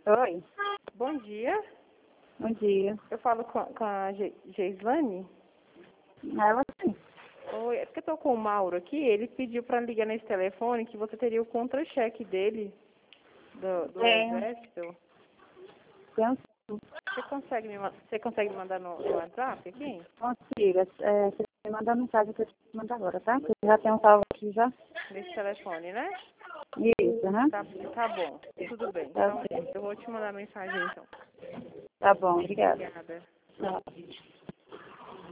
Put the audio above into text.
Oi, Bom dia. bom dia. Eu falo com a Geislane. Ela sim. Oi, é porque eu tô com o Mauro aqui. Ele pediu para ligar nesse telefone que você teria o contra-cheque dele do Tenho. exército. Tenho sim. Você consegue me mandar no WhatsApp aqui? Consiga. Você me manda mensagem que eu te mando agora, tá? Você já tem um salvo aqui já? Nesse telefone, né? Isso, né? Tá bom. Tudo bem. Tá Então, certo. eu vou te mandar mensagem então. Tá bom, obrigada. Obrigada. Tchau.